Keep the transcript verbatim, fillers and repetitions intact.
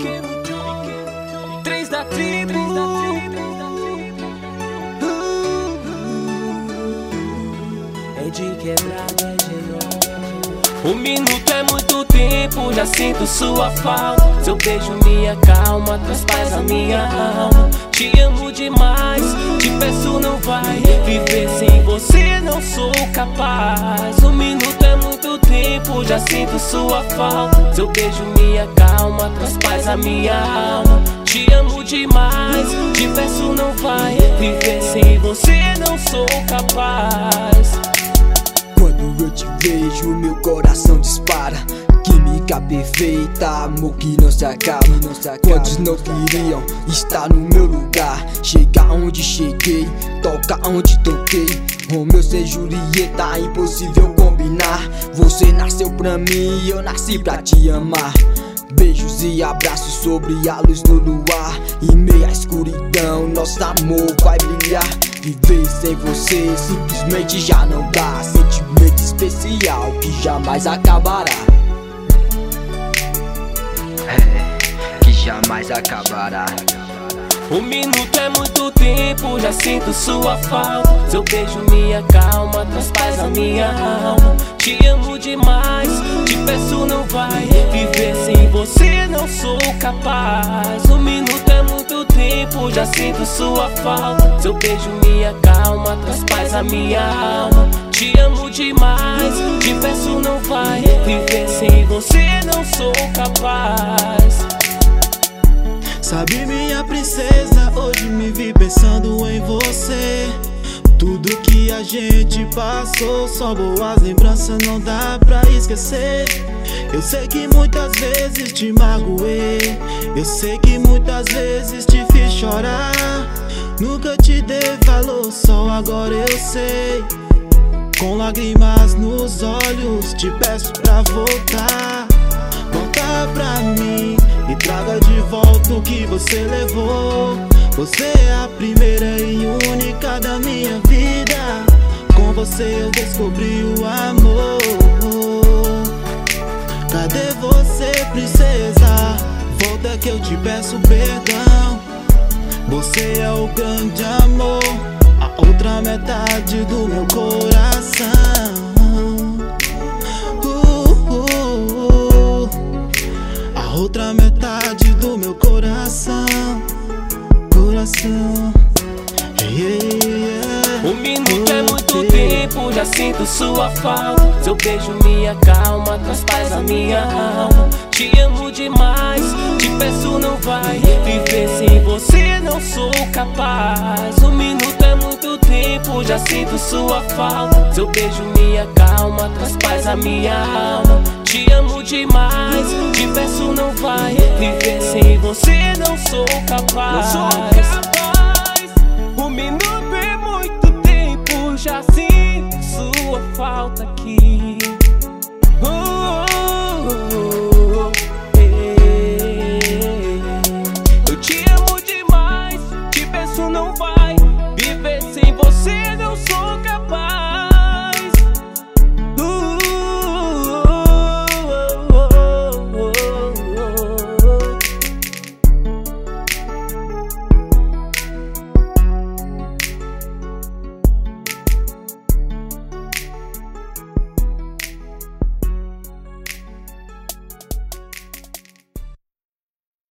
Três da tribo. É de quebrada, é de um minuto é muito tempo, já sinto sua falta. Seu beijo me acalma, traz paz à minha alma. Te amo demais, te peço não vai viver sem você, não sou capaz. Um minuto é muito tempo, já sinto sua falta. Seu beijo me acalma, traz paz à minha alma. Te amo demais, te peço não vai viver sem você, não sou capaz. Quando eu te vejo, meu coração dispara. Química perfeita, amor que não se acaba, não se acaba. Quantos não queriam estar no meu lugar? Chegar onde cheguei, tocar onde toquei. Romeu e Julieta, impossível combinar. Você nasceu pra mim e eu nasci pra te amar. Beijos e abraços sobre a luz do luar. Em meio à escuridão, nosso amor vai brilhar. Viver sem você simplesmente já não dá. Sentimento especial que jamais acabará. É, que jamais acabará. Um minuto é muito tempo, já sinto sua falta. Seu beijo me acalma, traz paz à minha alma. Te amo demais, te peço não vai viver sem você, não sou capaz. Um minuto é muito tempo, já sinto sua falta. Seu beijo me acalma, traz paz à minha alma. Te amo demais, te peço não vai viver sem você, não sou capaz. Sabe, minha princesa, hoje me vi pensando em você. Tudo que a gente passou, só boas lembranças, não dá pra esquecer. Eu sei que muitas vezes te magoei, eu sei que muitas vezes te fiz chorar. Nunca te dei valor, só agora eu sei. Com lágrimas nos olhos, te peço pra voltar. Volta pra mim e traga de volta o que você levou. Você é a primeira e única da minha vida. Com você eu descobri o amor. Cadê você, princesa? Volta que eu te peço perdão. Você é o grande amor, a outra metade do meu coração. Outra metade do meu coração, coração, yeah, yeah. Um minuto é muito tempo, já sinto sua falta. Seu beijo me acalma, traz paz à minha alma. Te amo demais, te peço não vai viver sem você, não sou capaz. Um minuto é muito tempo, já sinto sua falta. Seu beijo me acalma, traz paz à minha alma. Te amo demais, te peço não vai viver sem você, não sou capaz. Não sou capaz. Um minuto é muito tempo, já sinto sua falta aqui.